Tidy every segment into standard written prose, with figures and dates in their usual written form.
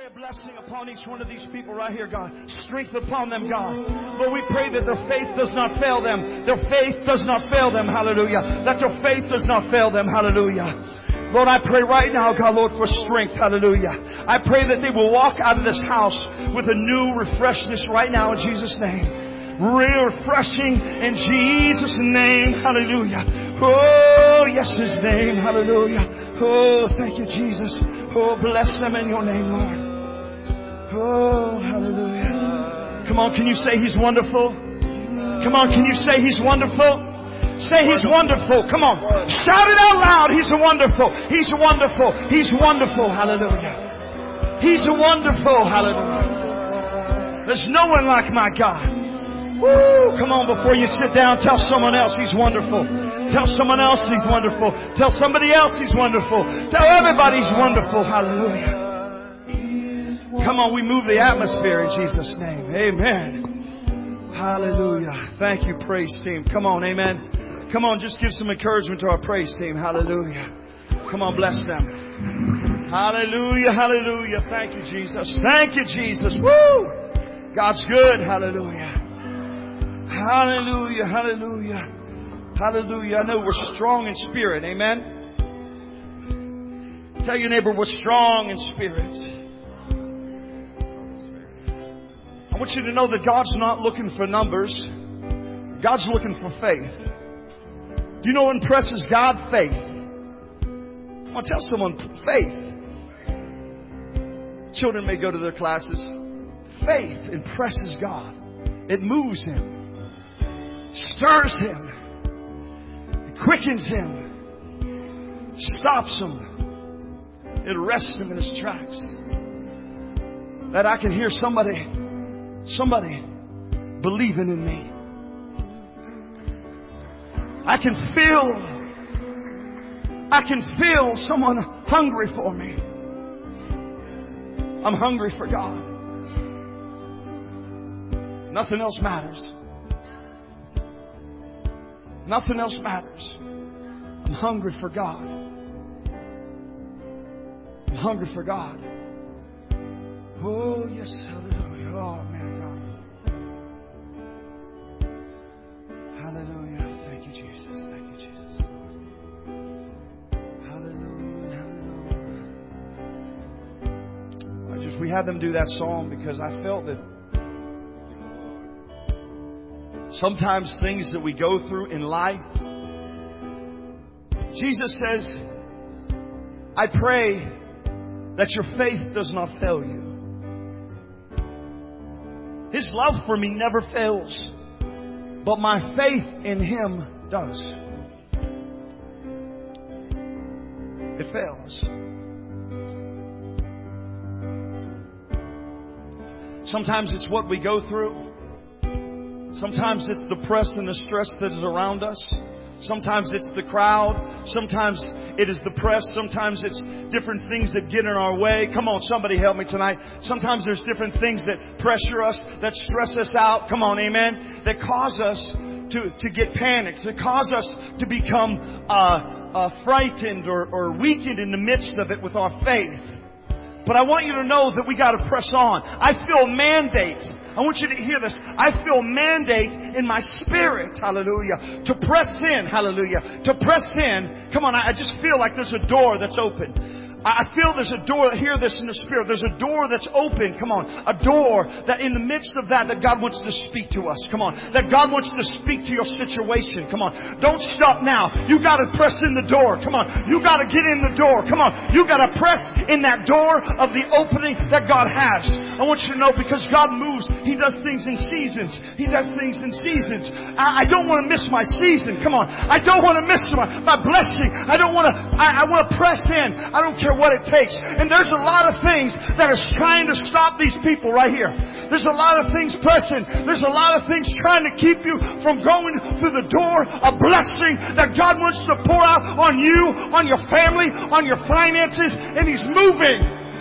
pray a blessing upon each one of these people right here, God. Strength upon them, God. Lord, we pray that their faith does not fail them. Their faith does not fail them. Hallelujah. That their faith does not fail them. Hallelujah. Lord, I pray right now, God, Lord, for strength. Hallelujah. I pray that they will walk out of this house with a new refreshness right now in Jesus' name. Real refreshing in Jesus' name. Hallelujah. Oh, yes, His name. Hallelujah. Oh, thank you, Jesus. Oh, bless them in your name, Lord. Oh, hallelujah. Come on, can you say He's wonderful? Come on, can you say He's wonderful? Say He's wonderful. Come on. Shout it out loud. He's wonderful. He's wonderful. He's wonderful. Hallelujah. He's wonderful. Hallelujah. There's no one like my God. Woo! Come on, before you sit down, tell someone else He's wonderful. Tell someone else He's wonderful. Tell somebody else He's wonderful. Tell everybody He's wonderful. Hallelujah. Come on, we move the atmosphere in Jesus' name. Amen. Hallelujah. Thank you, praise team. Come on, amen. Come on, just give some encouragement to our praise team. Hallelujah. Come on, bless them. Hallelujah, hallelujah. Thank you, Jesus. Thank you, Jesus. Woo! God's good. Hallelujah. Hallelujah, hallelujah. Hallelujah. I know we're strong in spirit. Amen. Tell your neighbor we're strong in spirit. I want you to know that God's not looking for numbers. God's looking for faith. Do you know what impresses God? Faith. I want to tell someone, faith. Children may go to their classes. Faith impresses God. It moves Him. Stirs Him. It quickens Him. Stops Him. It arrests Him in His tracks. That I can hear somebody believing in me. I can feel someone hungry for me. I'm hungry for God. Nothing else matters. Nothing else matters. I'm hungry for God. I'm hungry for God. Oh, yes, hallelujah. Oh, man, God. Hallelujah. Thank you, Jesus. Thank you, Jesus. Hallelujah. Hallelujah. We had them do that song because I felt that sometimes things that we go through in life, Jesus says, I pray that your faith does not fail you. His love for me never fails, but my faith in Him does. It fails. Sometimes it's what we go through. Sometimes it's the press and the stress that is around us. Sometimes it's the crowd. Sometimes it is the press. Sometimes it's different things that get in our way. Come on, somebody help me tonight. Sometimes there's different things that pressure us, that stress us out. Come on, amen. That cause us to get panicked. That cause us to become frightened or weakened in the midst of it with our faith. But I want you to know that we got to press on. I feel a mandate. I want you to hear this. I feel mandate in my spirit, hallelujah, to press in, hallelujah, to press in. Come on, I just feel like there's a door that's open. I feel there's a door, hear this in the spirit, there's a door that's open, come on, a door that in the midst of that God wants to speak to us, come on, that God wants to speak to your situation, come on. Don't stop now. You got to press in the door, come on. You got to get in the door, come on. You got to press in that door of the opening that God has. I want you to know because God moves, He does things in seasons. He does things in seasons. I don't want to miss my season, come on. I don't want to miss my blessing. I want to press in. I don't care what it takes. And there's a lot of things that are trying to stop these people right here. There's a lot of things pressing. There's a lot of things trying to keep you from going through the door of blessing that God wants to pour out on you, on your family, on your finances, and He's moving.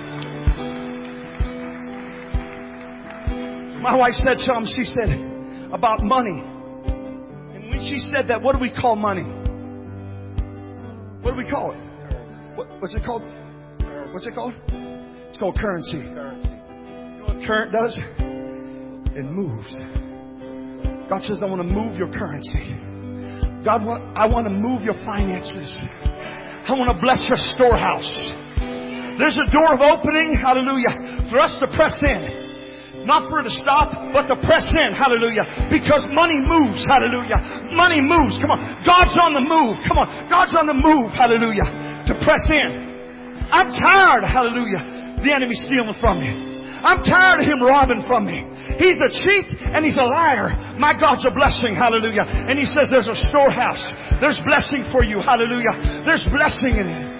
My wife said something. She said about money. And when she said that, what do we call money? What do we call it? What's it called? What's it called? It's called currency. You know what current does? It moves. God says, I want to move your currency. I want to move your finances. I want to bless your storehouse. There's a door of opening, hallelujah, for us to press in. Not for it to stop, but to press in, hallelujah. Because money moves, hallelujah. Money moves, come on. God's on the move, come on. God's on the move, hallelujah. To press in. I'm tired, hallelujah, the enemy stealing from me. I'm tired of him robbing from me. He's a cheat and he's a liar. My God's a blessing, hallelujah. And he says there's a storehouse. There's blessing for you, hallelujah. There's blessing in it.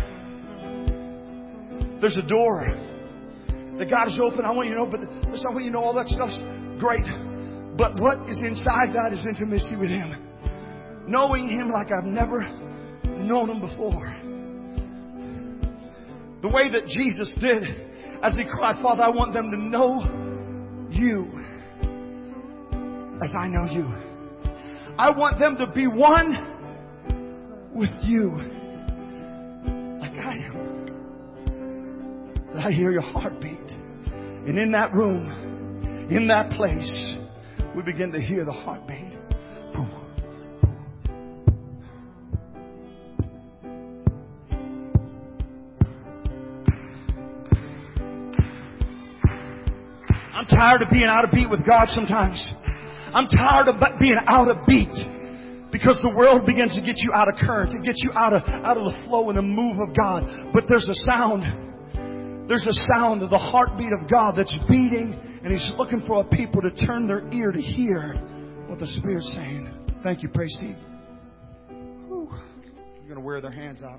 There's a door that God has opened. I want you to know, but listen, I want you to know all that stuff's great. But what is inside that is intimacy with Him. Knowing Him like I've never known Him before. The way that Jesus did as He cried, Father, I want them to know You as I know You. I want them to be one with You like I am. I hear your heartbeat. And in that room, in that place, we begin to hear the heartbeat. Boom. I'm tired of being out of beat with God sometimes. I'm tired of being out of beat. Because the world begins to get you out of current. It gets you out of the flow and the move of God. But there's a sound. There's a sound of the heartbeat of God that's beating, and He's looking for a people to turn their ear to hear what the Spirit's saying. Thank you, praise team. Whew. They're going to wear their hands out.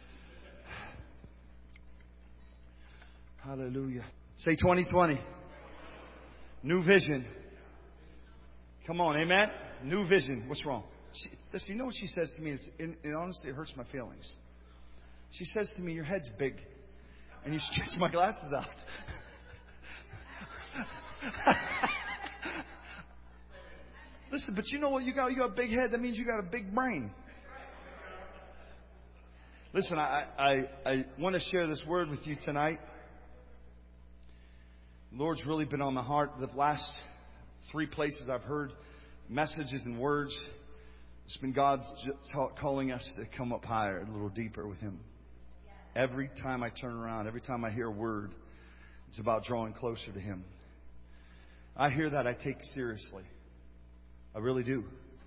Hallelujah. Say 2020. New vision. Come on, amen? New vision. What's wrong? Listen, you know what she says to me? And honestly, it hurts my feelings. She says to me, your head's big. And you stretch my glasses out. Listen, but you know what? You got a big head. That means you got a big brain. Listen, I want to share this word with you tonight. The Lord's really been on my heart. The last 3 places I've heard messages and words. It's been God calling us to come up higher, a little deeper with Him. Every time I turn around, every time I hear a word, it's about drawing closer to Him. I hear that, I take seriously. I really do.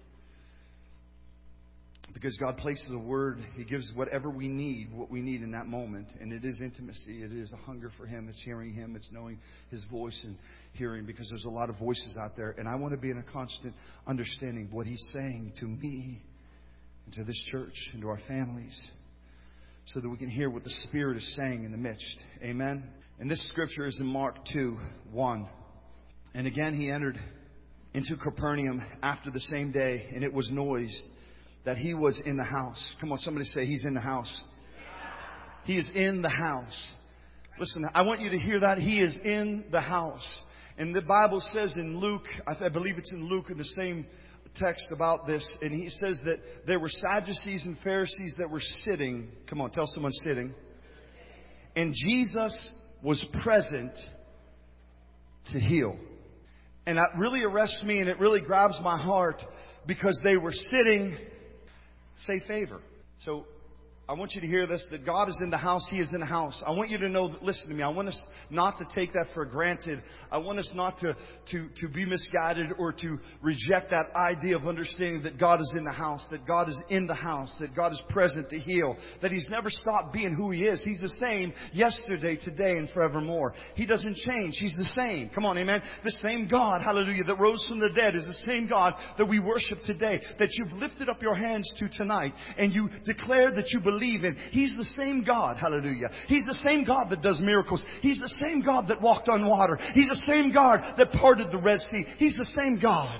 Because God places a word, He gives whatever we need, what we need in that moment. And it is intimacy. It is a hunger for Him. It's hearing Him. It's knowing His voice and hearing. Because there's a lot of voices out there. And I want to be in a constant understanding of what He's saying to me and to this church and to our families. So that we can hear what the Spirit is saying in the midst. Amen. And this scripture is in Mark 2:1. And again He entered into Capernaum after the same day, and it was noised that He was in the house. Come on, somebody say He's in the house. He is in the house. Listen, I want you to hear that. He is in the house. And the Bible says in Luke, I believe it's in Luke in the same text about this, and he says that there were Sadducees and Pharisees that were sitting. Come on, tell someone sitting. And Jesus was present to heal. And that really arrests me, and it really grabs my heart because they were sitting. Say favor. So I want you to hear this, that God is in the house. He is in the house. I want you to know that, listen to me, I want us not to take that for granted. I want us not to be misguided or to reject that idea of understanding that God is in the house, that God is in the house, that God is present to heal, that He's never stopped being who He is. He's the same yesterday, today, and forevermore. He doesn't change. He's the same. Come on, amen. The same God, hallelujah, that rose from the dead is the same God that we worship today, that you've lifted up your hands to tonight, and you declare that you believe in. He's the same God. Hallelujah. He's the same God that does miracles. He's the same God that walked on water. He's the same God that parted the Red Sea. He's the same God.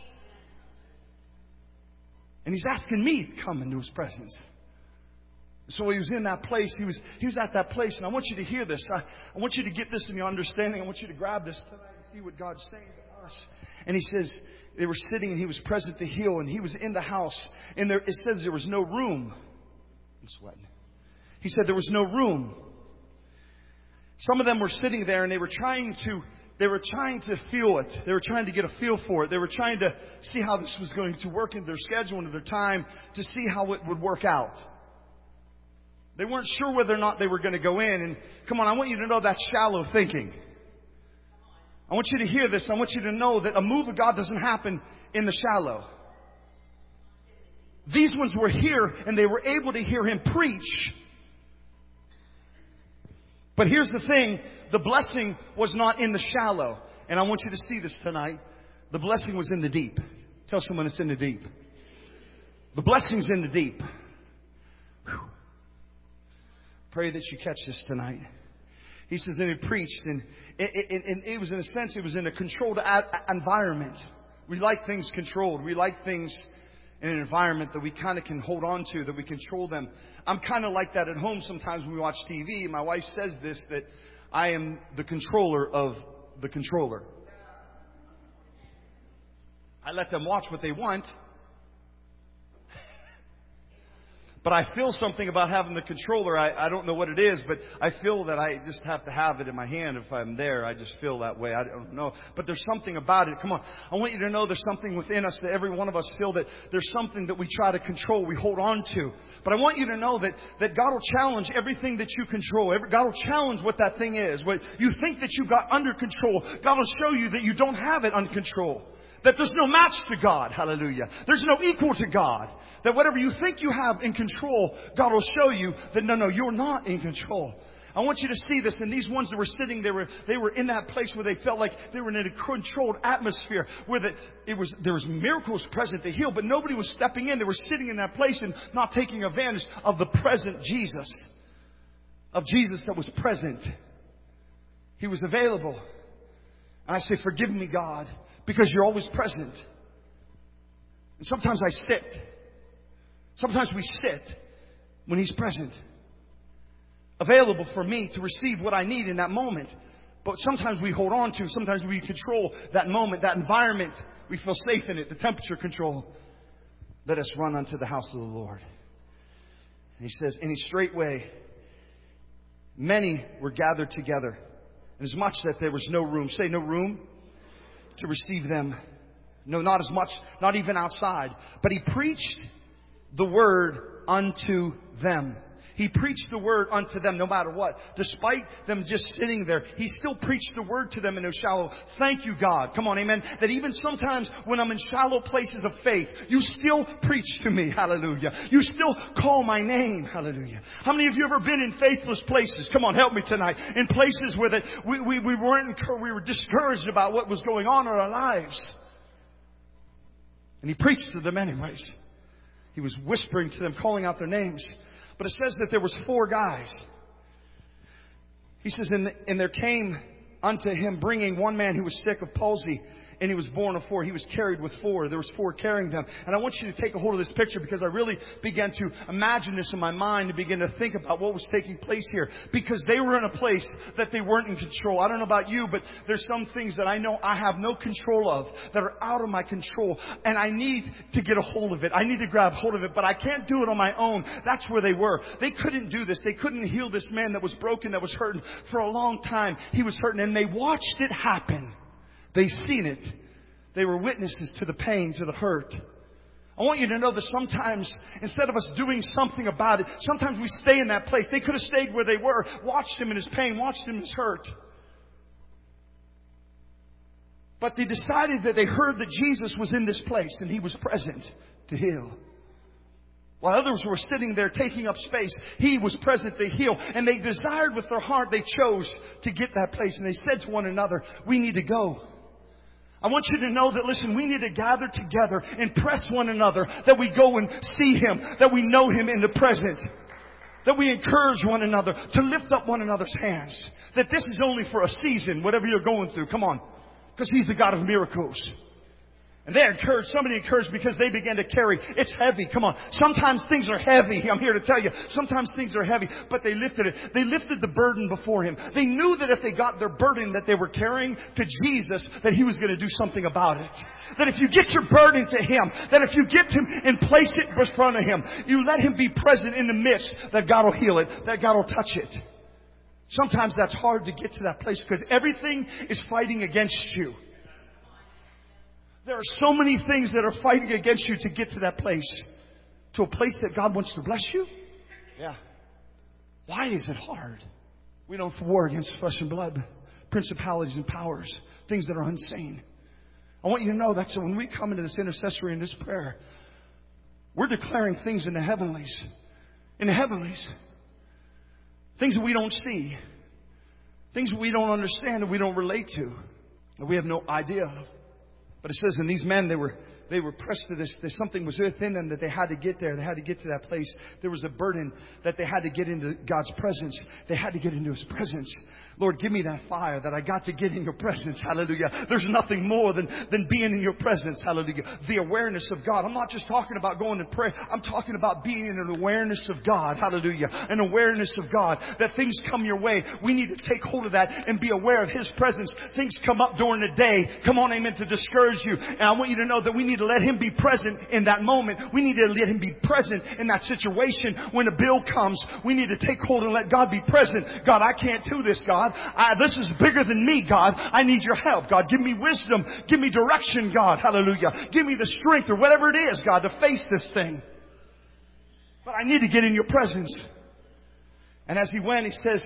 And He's asking me to come into His presence. So He was in that place. He was at that place. And I want you to hear this. I want you to get this in your understanding. I want you to grab this tonight and see what God's saying to us. And He says, they were sitting and He was present to heal. And He was in the house. And it says there was no room. Sweating. He said there was no room. Some of them were sitting there and they were trying to feel it. They were trying to get a feel for it. They were trying to see how this was going to work into their schedule, into their time, to see how it would work out. They weren't sure whether or not they were going to go in. And come on, I want you to know that's shallow thinking. I want you to hear this. I want you to know that a move of God doesn't happen in the shallow. These ones were here and they were able to hear him preach. But here's the thing. The blessing was not in the shallow. And I want you to see this tonight. The blessing was in the deep. Tell someone it's in the deep. The blessing's in the deep. Whew. Pray that you catch this tonight. He says, and he preached, and it was in a sense, it was in a controlled environment. We like things controlled. We like things in an environment that we kind of can hold on to, that we control them. I'm kind of like that at home sometimes when we watch TV. My wife says this, that I am the controller of the controller. I let them watch what they want. But I feel something about having the controller. I don't know what it is, but I feel that I just have to have it in my hand if I'm there. I just feel that way. I don't know. But there's something about it. Come on. I want you to know there's something within us that every one of us feel that there's something that we try to control, we hold on to. But I want you to know that God will challenge everything that you control. God will challenge what that thing is. What you think that you got under control, God will show you that you don't have it under control. That there's no match to God. Hallelujah. There's no equal to God. That whatever you think you have in control, God will show you that no, you're not in control. I want you to see this. And these ones that were sitting, they were in that place where they felt like they were in a controlled atmosphere where there was miracles present to heal, but nobody was stepping in. They were sitting in that place and not taking advantage of the present Jesus. Of Jesus that was present. He was available. And I say, forgive me, God, because you're always present. And sometimes I sit. Sometimes we sit when He's present. Available for me to receive what I need in that moment. But sometimes we hold on to, sometimes we control that moment, that environment. We feel safe in it, the temperature control. Let us run unto the house of the Lord. And He says, in a straight way, many were gathered together. And as much that there was no room, say no room, to receive them. No, not as much, not even outside. But He preached the word unto them. He preached the word unto them no matter what. Despite them just sitting there, He still preached the word to them in those shallow. Thank you, God. Come on, amen. That even sometimes when I'm in shallow places of faith, You still preach to me. Hallelujah. You still call my name. Hallelujah. How many of you ever been in faithless places? Come on, help me tonight. In places where we were discouraged about what was going on in our lives. And He preached to them anyways. He was whispering to them, calling out their names. But it says that there was 4 guys. He says, and there came unto Him bringing one man who was sick of palsy. And he was born of 4. He was carried with 4. There was 4 carrying them. And I want you to take a hold of this picture because I really began to imagine this in my mind and begin to think about what was taking place here. Because they were in a place that they weren't in control. I don't know about you, but there's some things that I know I have no control of that are out of my control. And I need to get a hold of it. I need to grab hold of it, but I can't do it on my own. That's where they were. They couldn't do this. They couldn't heal this man that was broken, that was hurting for a long time. He was hurting and they watched it happen. They seen it. They were witnesses to the pain, to the hurt. I want you to know that sometimes, instead of us doing something about it, sometimes we stay in that place. They could have stayed where they were, watched him in his pain, watched him in his hurt. But they decided that they heard that Jesus was in this place and He was present to heal. While others were sitting there taking up space, He was present to heal. And they desired with their heart, they chose to get that place. And they said to one another, we need to go. I want you to know that, listen, we need to gather together and press one another, that we go and see Him, that we know Him in the present, that we encourage one another, to lift up one another's hands, that this is only for a season, whatever you're going through. Come on. Because He's the God of miracles. And they encouraged, somebody encouraged because they began to carry. It's heavy. Come on. Sometimes things are heavy. I'm here to tell you. Sometimes things are heavy. But they lifted it. They lifted the burden before Him. They knew that if they got their burden that they were carrying to Jesus, that He was going to do something about it. That if you get your burden to Him, that if you get Him and place it in front of Him, you let Him be present in the midst, that God will heal it, that God will touch it. Sometimes that's hard to get to that place because everything is fighting against you. There are so many things that are fighting against you to get to that place. To a place that God wants to bless you. Yeah. Why is it hard? We don't war against flesh and blood, principalities and powers, things that are unseen. I want you to know that so when we come into this intercessory and this prayer, we're declaring things in the heavenlies. In the heavenlies. Things that we don't see. Things that we don't understand and we don't relate to. And we have no idea of. But it says, and these men, they were pressed to this. Something was within them that they had to get there. They had to get to that place. There was a burden that they had to get into God's presence. They had to get into His presence. Lord, give me that fire that I got to get in your presence. Hallelujah. There's nothing more than being in your presence. Hallelujah. The awareness of God. I'm not just talking about going to pray. I'm talking about being in an awareness of God. Hallelujah. An awareness of God. That things come your way. We need to take hold of that and be aware of His presence. Things come up during the day. Come on, amen, to discourage you. And I want you to know that we need to let Him be present in that moment. We need to let Him be present in that situation. When a bill comes, we need to take hold and let God be present. God, I can't do this, God. This is bigger than me, God. I need your help, God. Give me wisdom. Give me direction, God. Hallelujah. Give me the strength or whatever it is, God, to face this thing. But I need to get in your presence. And as he went, he says,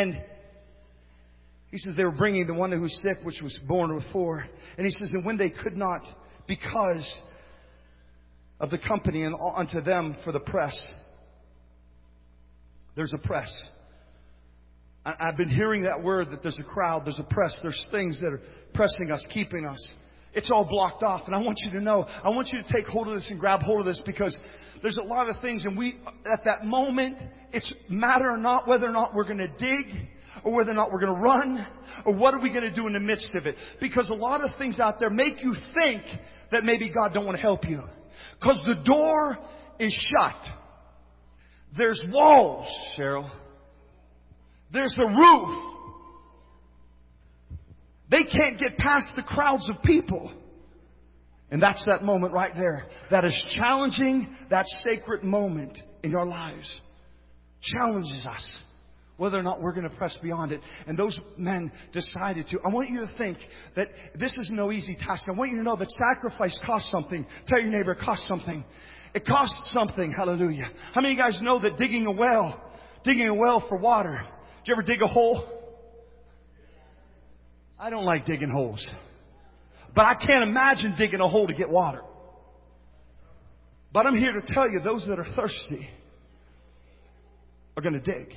they were bringing the one who was sick, which was born with 4. And he says, and when they could not, because of the company and unto them for the press. There's a press. I've been hearing that word that there's a crowd, there's a press, there's things that are pressing us, keeping us. It's all blocked off. And I want you to know, I want you to take hold of this and grab hold of this because there's a lot of things and at that moment, it's matter or not whether or not we're going to dig or whether or not we're going to run or what are we going to do in the midst of it. Because a lot of things out there make you think that maybe God don't want to help you. Because the door is shut. There's walls, Cheryl. There's a roof. They can't get past the crowds of people. And that's that moment right there. That is challenging that sacred moment in our lives. Challenges us. Whether or not we're going to press beyond it. And those men decided to. I want you to think that this is no easy task. I want you to know that sacrifice costs something. Tell your neighbor it costs something. It costs something. Hallelujah. How many of you guys know that digging a well for water. Did you ever dig a hole? I don't like digging holes. But I can't imagine digging a hole to get water. But I'm here to tell you, those that are thirsty are going to dig.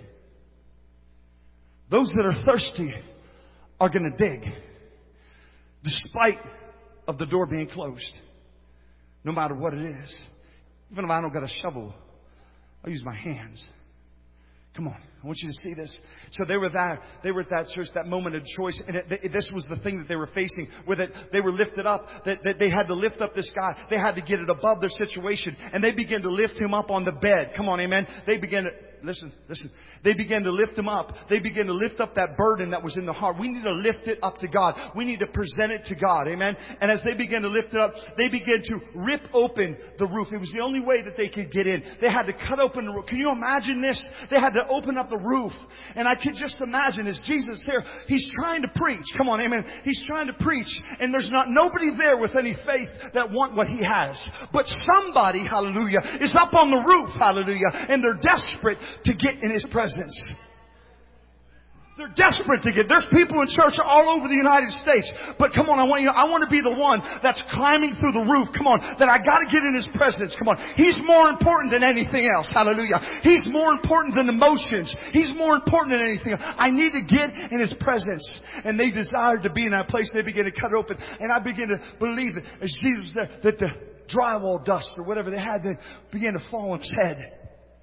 Those that are thirsty are going to dig. Despite of the door being closed. No matter what it is. Even if I don't got a shovel, I'll use my hands. Come on. I want you to see this. So they were there. They were at that church, that moment of choice. And this was the thing that they were facing. With it, they were lifted up. That they had to lift up this guy. They had to get it above their situation. And they began to lift him up on the bed. Come on, amen. They began to... Listen. They began to lift him up. They began to lift up that burden that was in the heart. We need to lift it up to God. We need to present it to God. Amen. And as they began to lift it up, they began to rip open the roof. It was the only way that they could get in. They had to cut open the roof. Can you imagine this? They had to open up the roof. And I could just imagine as Jesus there, He's trying to preach. Come on, amen. He's trying to preach. And there's not nobody there with any faith that want what He has. But somebody, hallelujah, is up on the roof, hallelujah. And they're desperate to get in His presence. They're desperate to get. There's people in church all over the United States. But come on, I want to be the one that's climbing through the roof. Come on, that I got to get in His presence. Come on. He's more important than anything else. Hallelujah. He's more important than emotions. He's more important than anything else. I need to get in His presence. And they desired to be in that place. They began to cut open. And I began to believe that as Jesus was there, that the drywall dust or whatever they had then began to fall on His head.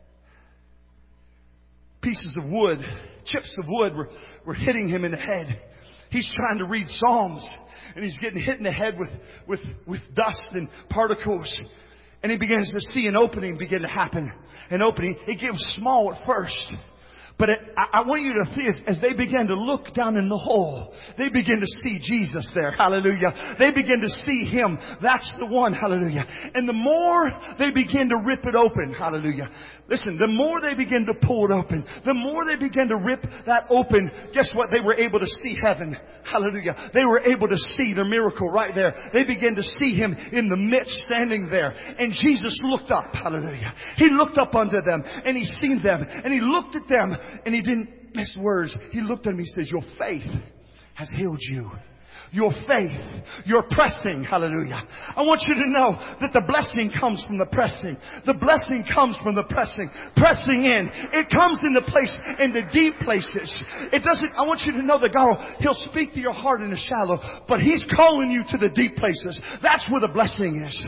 Pieces of wood, chips of wood were hitting Him in the head. He's trying to read Psalms and he's getting hit in the head with dust and particles. And he begins to see an opening begin to happen. An opening. It gives small at first. But I want you to see as they began to look down in the hole, they began to see Jesus there. Hallelujah. They began to see Him. That's the one. Hallelujah. And the more they began to rip it open. Hallelujah. Listen, the more they began to pull it open, the more they began to rip that open, guess what? They were able to see heaven. Hallelujah. They were able to see their miracle right there. They began to see Him in the midst standing there. And Jesus looked up. Hallelujah. He looked up unto them and He seen them and He looked at them and He didn't miss words. He looked at them. He says, your faith has healed you. Your faith, your pressing, hallelujah. I want you to know that the blessing comes from the pressing. The blessing comes from the pressing. Pressing in. It comes in the place, in the deep places. It doesn't, I want you to know that God He'll speak to your heart in the shallow, but He's calling you to the deep places. That's where the blessing is.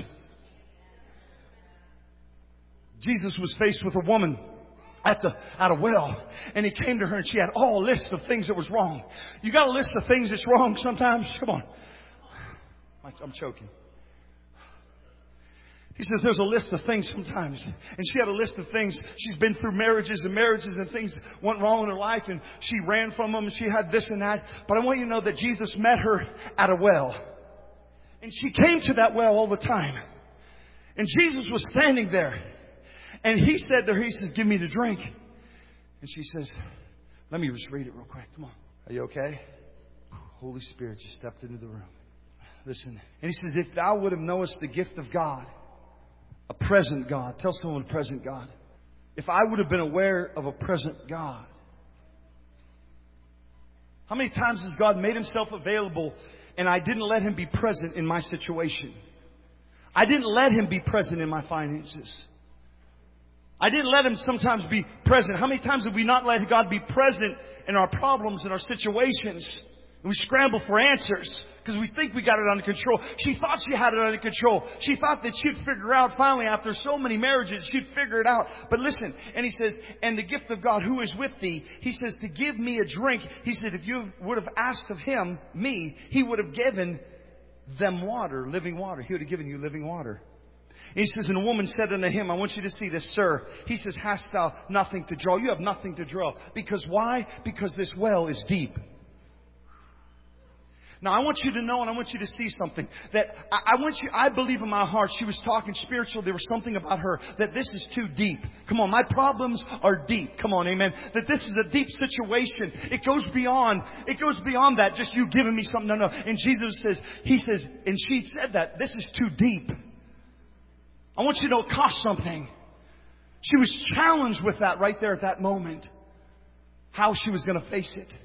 Jesus was faced with a woman at a well, and He came to her and she had all a list of things that was wrong. You got a list of things that's wrong sometimes? Come on. I'm choking. He says there's a list of things sometimes. And she had a list of things. She's been through marriages and things went wrong in her life and she ran from them and she had this and that. But I want you to know that Jesus met her at a well. And she came to that well all the time. And Jesus was standing there. And He said to her, He says, give me the drink. And she says, let me just read it real quick. Come on. Are you okay? Holy Spirit just stepped into the room. Listen. And He says, if thou would have knowest the gift of God, a present God. Tell someone present God. If I would have been aware of a present God. How many times has God made Himself available and I didn't let Him be present in my situation? I didn't let Him be present in my finances. I didn't let Him sometimes be present. How many times have we not let God be present in our problems, in our situations? And we scramble for answers because we think we got it under control. She thought she had it under control. She thought that she'd figure out finally after so many marriages, she'd figure it out. But listen, and He says, and the gift of God who is with thee, He says, to give me a drink. He said, if you would have asked of Him, me, He would have given them water, living water. He would have given you living water. He says, and a woman said unto Him, I want you to see this, sir. He says, hast thou nothing to draw? You have nothing to draw. Because why? Because this well is deep. Now I want you to know and I want you to see something. That I believe in my heart she was talking spiritual. There was something about her that this is too deep. Come on, my problems are deep. Come on, amen. That this is a deep situation. It goes beyond that. Just you giving me something. No. And Jesus says, He says, and she said that, this is too deep. I want you to know it cost something. She was challenged with that right there at that moment. How she was going to face it.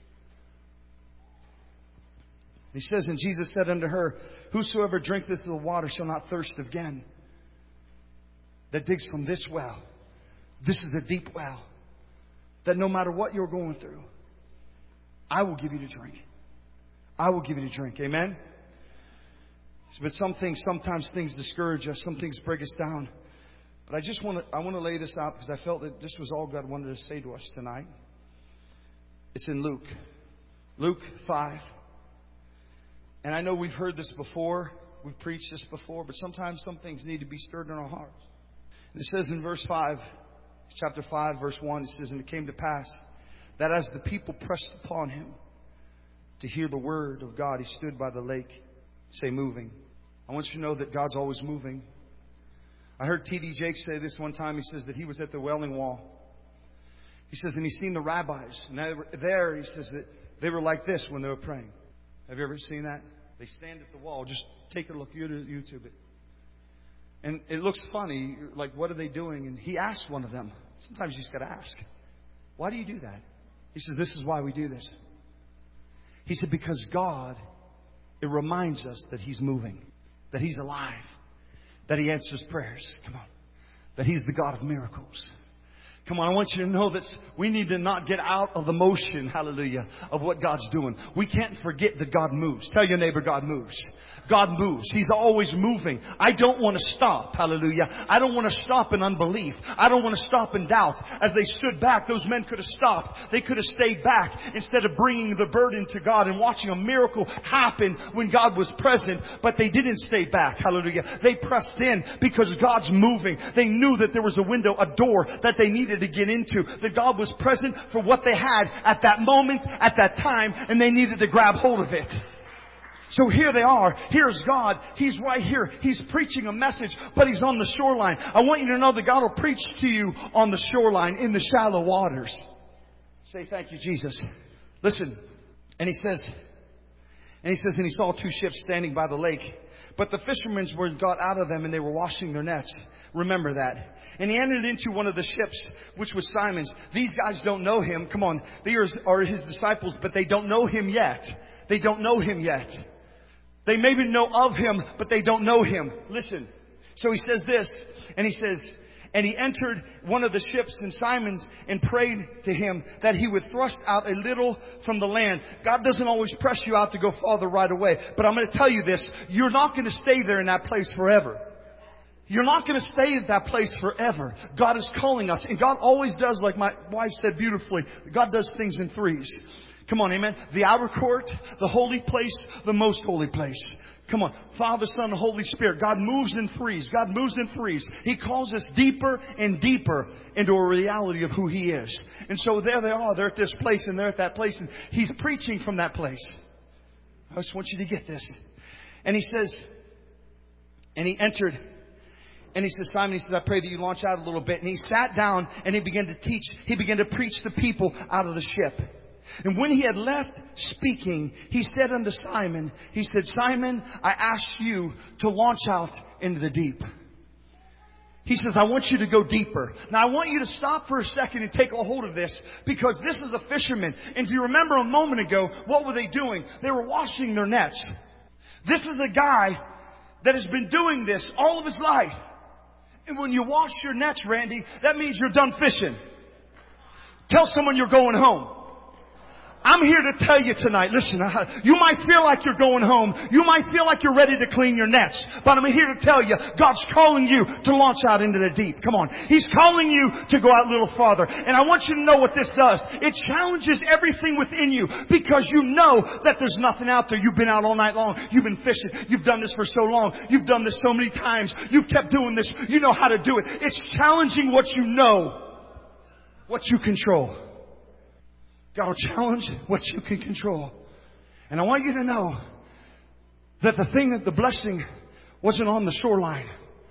He says, and Jesus said unto her, whosoever drinketh the water shall not thirst again. That digs from this well. This is a deep well. That no matter what you're going through, I will give you to drink. I will give you to drink. Amen? But sometimes things discourage us. Some things break us down. But I want to lay this out because I felt that this was all God wanted to say to us tonight. It's in Luke. Luke 5. And I know we've heard this before. We've preached this before. But sometimes some things need to be stirred in our hearts. And it says in verse 5, chapter 5, verse 1, it says, and it came to pass that as the people pressed upon Him to hear the word of God, He stood by the lake. Say moving. I want you to know that God's always moving. I heard T.D. Jakes say this one time. He says that he was at the Wailing Wall. He says, and he seen the rabbis. And there, he says that they were like this when they were praying. Have you ever seen that? They stand at the wall. Just take a look. YouTube it. And it looks funny. Like, what are they doing? And he asked one of them. Sometimes you just got to ask. Why do you do that? He says, this is why we do this. He said, because God, it reminds us that He's moving. That He's alive. That He answers prayers. Come on. That He's the God of miracles. Come on, I want you to know that we need to not get out of the motion, hallelujah, of what God's doing. We can't forget that God moves. Tell your neighbor, God moves. God moves. He's always moving. I don't want to stop, hallelujah. I don't want to stop in unbelief. I don't want to stop in doubt. As they stood back, those men could have stopped. They could have stayed back instead of bringing the burden to God and watching a miracle happen when God was present. But they didn't stay back, hallelujah. They pressed in because God's moving. They knew that there was a window, a door that they needed needed to get into. That God was present for what they had at that moment, at that time, and they needed to grab hold of it. So here they are. Here's God. He's right here. He's preaching a message, but He's on the shoreline. I want you to know that God will preach to you on the shoreline, in the shallow waters. Say, thank you, Jesus. Listen. And He says, and He saw 2 ships standing by the lake, but the fishermen were got out of them and they were washing their nets. Remember that. And He entered into one of the ships, which was Simon's. These guys don't know Him. Come on. They are His disciples, but they don't know Him yet. They don't know Him yet. They maybe know of Him, but they don't know Him. Listen. So He says this, and He says, and He entered one of the ships in Simon's and prayed to Him that He would thrust out a little from the land. God doesn't always press you out to go farther right away. But I'm going to tell you this. You're not going to stay there in that place forever. You're not going to stay at that place forever. God is calling us. And God always does, like my wife said beautifully, God does things in threes. Come on, amen. The outer court, the holy place, the most holy place. Come on. Father, Son, and Holy Spirit. God moves in threes. God moves in threes. He calls us deeper and deeper into a reality of who He is. And so there they are. They're at this place and they're at that place. And He's preaching from that place. I just want you to get this. And He says, and He entered. And He says, Simon, He says, I pray that you launch out a little bit. And He sat down and He began to teach. He began to preach the people out of the ship. And when He had left speaking, He said unto Simon, He said, Simon, I ask you to launch out into the deep. He says, I want you to go deeper. Now I want you to stop for a second and take a hold of this, because this is a fisherman. And if you remember a moment ago, what were they doing? They were washing their nets. This is a guy that has been doing this all of his life. And when you wash your nets, Randy, that means you're done fishing. Tell someone you're going home. I'm here to tell you tonight, listen, you might feel like you're going home. You might feel like you're ready to clean your nets. But I'm here to tell you, God's calling you to launch out into the deep. Come on. He's calling you to go out a little farther. And I want you to know what this does. It challenges everything within you, because you know that there's nothing out there. You've been out all night long. You've been fishing. You've done this for so long. You've done this so many times. You've kept doing this. You know how to do it. It's challenging what you know, what you control. God will challenge what you can control. And I want you to know that the blessing wasn't on the shoreline.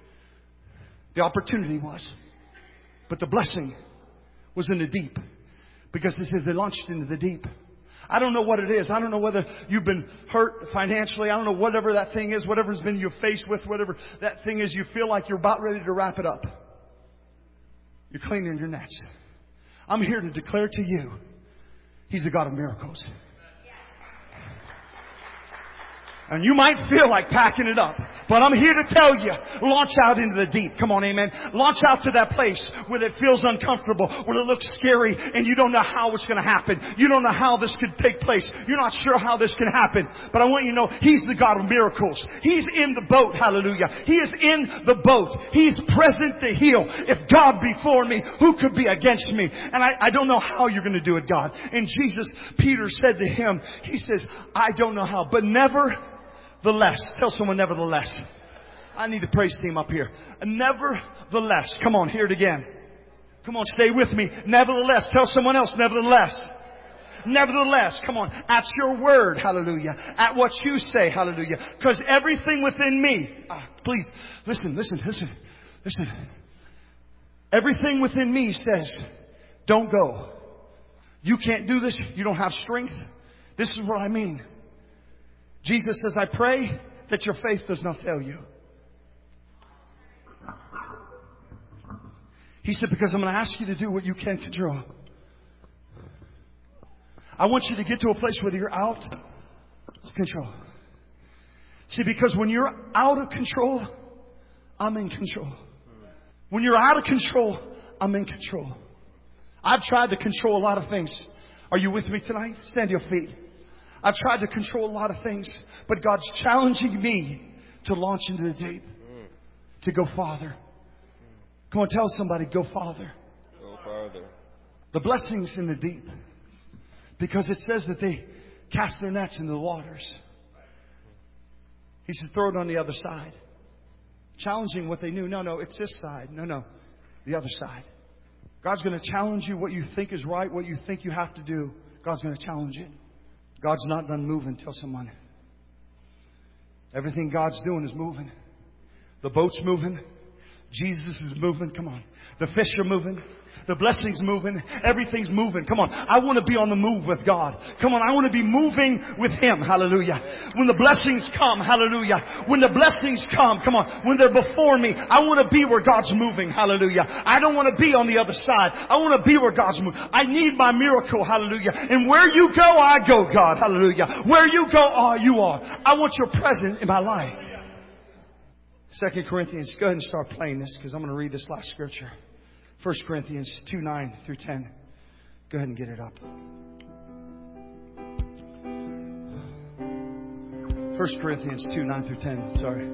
The opportunity was. But the blessing was in the deep. Because it says they launched into the deep. I don't know what it is. I don't know whether you've been hurt financially. I don't know whatever that thing is, whatever's been you're faced with, whatever that thing is, you feel like you're about ready to wrap it up. You're cleaning your nets. I'm here to declare to you, He's the God of miracles. And you might feel like packing it up. But I'm here to tell you, launch out into the deep. Come on, amen. Launch out to that place where it feels uncomfortable, where it looks scary, and you don't know how it's going to happen. You don't know how this could take place. You're not sure how this can happen. But I want you to know, He's the God of miracles. He's in the boat. Hallelujah. He is in the boat. He's present to heal. If God be for me, who could be against me? And I don't know how you're going to do it, God. And Jesus, Peter said to Him, He says, I don't know how, but nevertheless. Tell someone nevertheless. I need the praise team up here. Nevertheless. Come on, hear it again. Come on, stay with me. Nevertheless. Tell someone else, nevertheless. Nevertheless. Come on. At your word. Hallelujah. At what you say. Hallelujah. Because everything within me. Please, listen. Everything within me says, don't go. You can't do this. You don't have strength. This is what I mean. Jesus says, I pray that your faith does not fail you. He said, because I'm going to ask you to do what you can't control. I want you to get to a place where you're out of control. See, because when you're out of control, I'm in control. When you're out of control, I'm in control. I've tried to control a lot of things. Are you with me tonight? Stand to your feet. I've tried to control a lot of things, but God's challenging me to launch into the deep, to go farther. Come on, tell somebody, go farther. Go farther. The blessing's in the deep, because it says that they cast their nets into the waters. He said, throw it on the other side. Challenging what they knew. No, it's this side. No, the other side. God's going to challenge you. What you think is right, what you think you have to do, God's going to challenge it. God's not done moving. Tell someone. Everything God's doing is moving. The boat's moving. Jesus is moving. Come on. The fish are moving. The blessing's moving. Everything's moving. Come on. I want to be on the move with God. Come on. I want to be moving with Him. Hallelujah. When the blessings come. Hallelujah. When the blessings come. Come on. When they're before me. I want to be where God's moving. Hallelujah. I don't want to be on the other side. I want to be where God's moving. I need my miracle. Hallelujah. And where you go, I go, God. Hallelujah. Where you go, you are. I want your presence in my life. 2 Corinthians. Go ahead and start playing this because I'm going to read this last scripture. 1 Corinthians 2:9 through 10. Go ahead and get it up. 1 Corinthians 2:9 through 10. Sorry.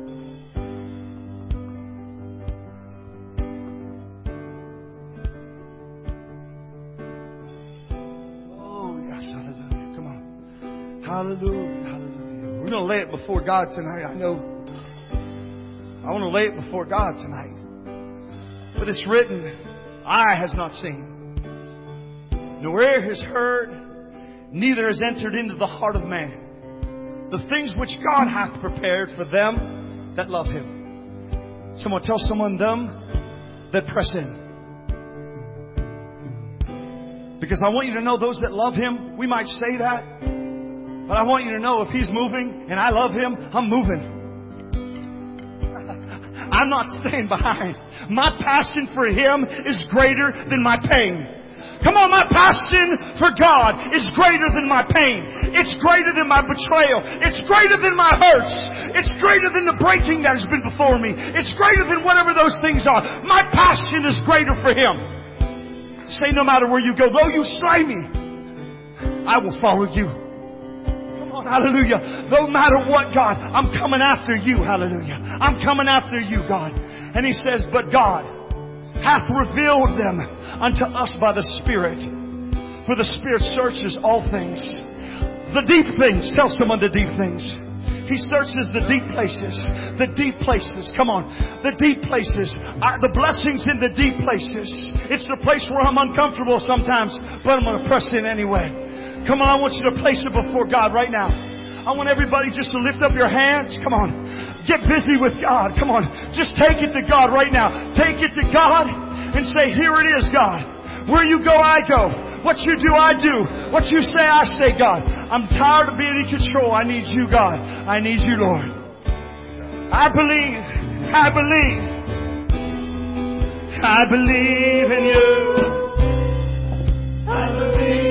Oh, yes. Hallelujah. Come on. Hallelujah. Hallelujah. We're going to lay it before God tonight. I know. I want to lay it before God tonight. But it's written, eye has not seen, nor ear has heard, neither has entered into the heart of man the things which God hath prepared for them that love Him. Someone tell someone, them that press in. Because I want you to know those that love Him, we might say that, but I want you to know if He's moving and I love Him, I'm moving. I'm not staying behind. My passion for Him is greater than my pain. Come on, my passion for God is greater than my pain. It's greater than my betrayal. It's greater than my hurts. It's greater than the breaking that has been before me. It's greater than whatever those things are. My passion is greater for Him. Say, no matter where you go, though you slay me, I will follow you. Hallelujah. No matter what, God, I'm coming after you. Hallelujah. I'm coming after you, God. And He says, but God hath revealed them unto us by the Spirit. For the Spirit searches all things. The deep things. Tell someone the deep things. He searches the deep places. The deep places. Come on. The deep places. The blessings in the deep places. It's the place where I'm uncomfortable sometimes, but I'm going to press in anyway. Come on, I want you to place it before God right now. I want everybody just to lift up your hands. Come on. Get busy with God. Come on. Just take it to God right now. Take it to God and say, here it is, God. Where you go, I go. What you do, I do. What you say, I say, God. I'm tired of being in control. I need you, God. I need you, Lord. I believe. I believe. I believe in you. I believe.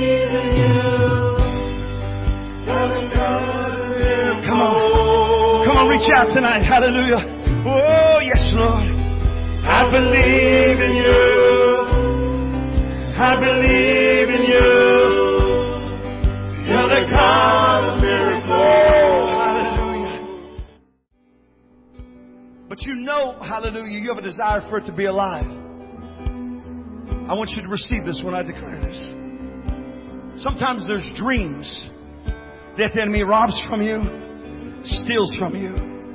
Come on, reach out tonight. Hallelujah. Oh, yes, Lord. I believe in you. I believe in you. You're the God of miracles. Hallelujah. But you know, hallelujah, you have a desire for it to be alive. I want you to receive this when I declare this. Sometimes there's dreams that the enemy robs from you, steals from you.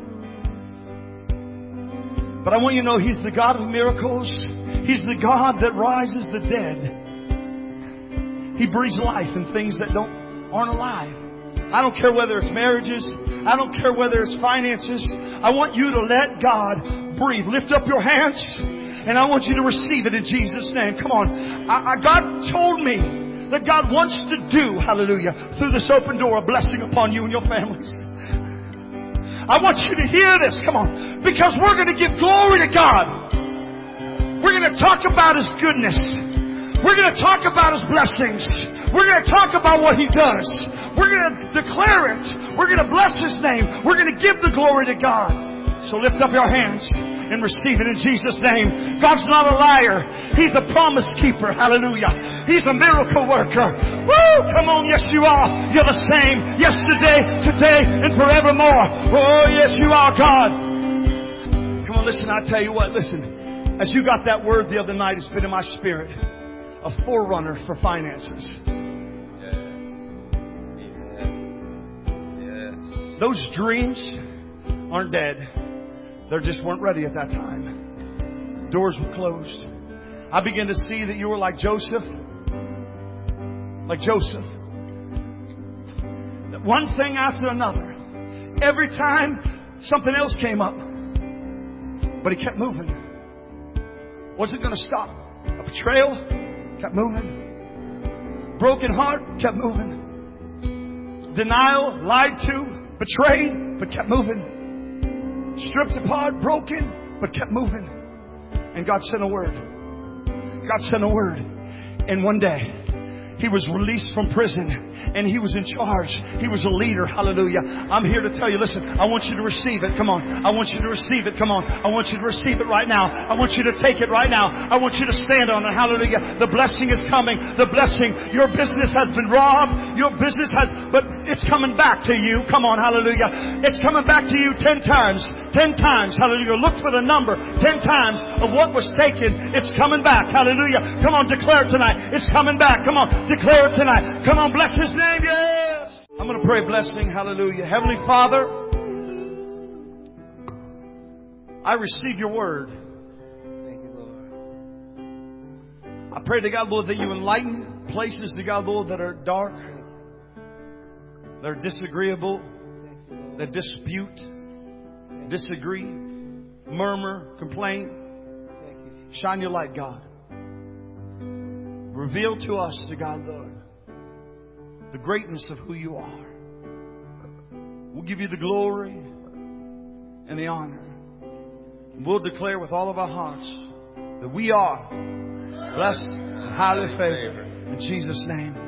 But I want you to know He's the God of miracles. He's the God that rises the dead. He breathes life in things that aren't alive. I don't care whether it's marriages. I don't care whether it's finances. I want you to let God breathe. Lift up your hands and I want you to receive it in Jesus' name. Come on. God told me that God wants to do, hallelujah, through this open door, a blessing upon you and your families. I want you to hear this, come on, because we're going to give glory to God. We're going to talk about His goodness. We're going to talk about His blessings. We're going to talk about what He does. We're going to declare it. We're going to bless His name. We're going to give the glory to God. So lift up your hands and receive it in Jesus' name. God's not a liar. He's a promise keeper. Hallelujah. He's a miracle worker. Woo! Come on. Yes, you are. You're the same yesterday, today, and forevermore. Oh, yes, you are, God. Come on, listen. I tell you what. Listen. As you got that word the other night, it's been in my spirit. A forerunner for finances. Yes. Those dreams aren't dead. They just weren't ready at that time. Doors were closed. I began to see that you were like Joseph. Like Joseph. That one thing after another. Every time something else came up. But he kept moving. Wasn't going to stop. A betrayal. Kept moving. Broken heart. Kept moving. Denial. Lied to. Betrayed. But kept moving. Stripped apart. Broken. But kept moving. And God sent a word. God sent a word. And one day, he was released from prison and he was in charge. He was a leader. Hallelujah. I'm here to tell you, listen, I want you to receive it. Come on. I want you to receive it. Come on. I want you to receive it right now. I want you to take it right now. I want you to stand on it. Hallelujah. The blessing is coming. The blessing. Your business has been robbed. Your business has, but it's coming back to you. Come on. Hallelujah. It's coming back to you 10 times. 10 times. Hallelujah. Look for the number. 10 times of what was taken. It's coming back. Hallelujah. Come on. Declare tonight. It's coming back. Come on. Declare it tonight. Come on, bless His name. Yes. I'm going to pray blessing. Hallelujah. Heavenly Father, I receive your word. Thank you, Lord. I pray to God, Lord, that you enlighten places to God, Lord, that are dark, that are disagreeable, that dispute, disagree, murmur, complain. Shine your light, God. Reveal to us, to God, Lord, the greatness of who you are. We'll give you the glory and the honor. We'll declare with all of our hearts that we are blessed and highly favored. In Jesus' name.